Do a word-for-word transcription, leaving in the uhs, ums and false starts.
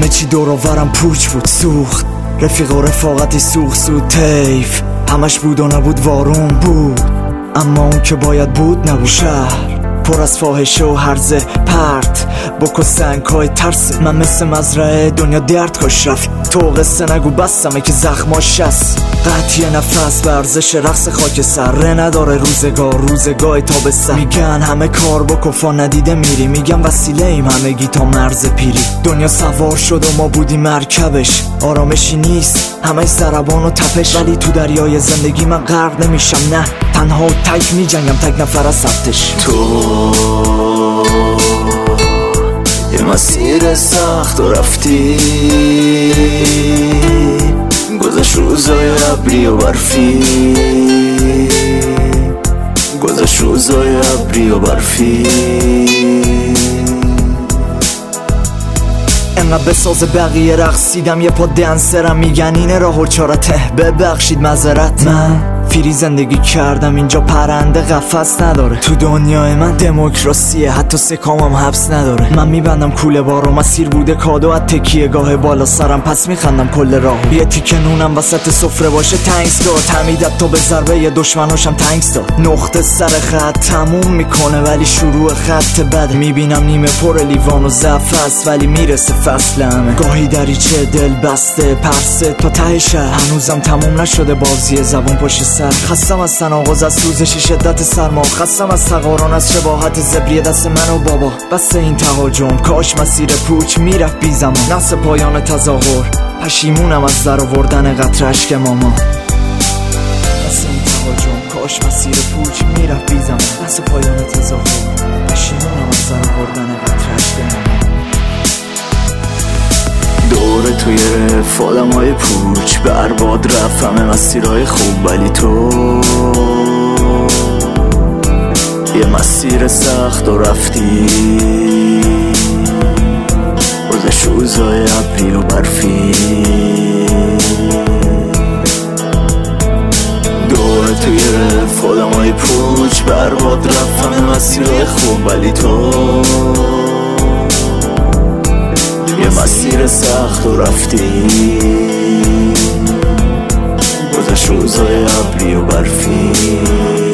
همه چی دور و برم پوچ بود، سوخت رفیق و رفاقتی سوخت سود تیف، همش بود و نبود وارون بود، اما اون که باید بود نبود. شهر پر از فاحشه و هرزه پرت بکو سنگ های ترسه، من مثل مزرعه دنیا درد کاش رفت. تو قصه نگو بستمه که زخماش هست، قطعی نفس به ارزش رقص خاک سر ره نداره روزگار روزگاه تا به سر. میگن همه کار با کفا ندیده میری، میگن وسیله ایم همگی تا مرز پیری. دنیا سوار شد و ما بودیم مرکبش، آرامشی نیست همش ضربان و تپش، ولی تو دریای زندگی من غرق نمیشم، نه تنها و تک میجنگم تک نفر از سبتش. تو یه مسیر سخت و رفتی، گذشت روزای ابری و برفی، گذشت روزای ابری و برفی. انقدر بساز بقیه رقصیدم یه پا دنسرم، میگن اینه راه و چارته، ببخشید معذرت. من فری زندگی کردم اینجا پرنده قفس نداره، تو دنیای من دموکراسیه حتی سکامم حبس نداره. من میبندم کوله بارو، مسیر بوده کادو از تکیه گاه بالا سرم، پس میخندم کل راهو. یه تیکه نونم وسط سفره باشه تنگس داد، تمیدت تا به ضربه یه دشمناشم تنگس داد. نقطه سر خط تموم میکنه ولی شروع خط بد، میبینم نیمه پر لیوان و ضعف است ولی میرسه فصل همه. گاهی دریچه دل بسته پرسه تا ته شهر، هنوزم تموم نشده بازی زبون پشت سر. خستم از تناقض از سوزش شدت سرما، خستم از تقارن از شباهت زبری دست من و بابا. بس این تهاجم کاش مسیر پوچ میرفت بی زمان، نفس پایان تظاهر پشیمونم از در آوردن قطره اشک ماما. بس این تهاجم کاش مسیر پوچ میرفت بی زمان، نفس پایان تظاهر پشیمونم از در آوردن قطره اشک ماما. دور تو گرفت آدم های پوچ، برباد رفت همه مسیرهای خوب، ولی تو یه مسیر سخت و رفتی، گذشت روزای ابری و برفی. دور تو گرفت آدم های پوچ، برباد رفت همه مسیرهای خوب، ولی تو یه مسیر سخت و رفتی، گذشت روزای ابری و برفی.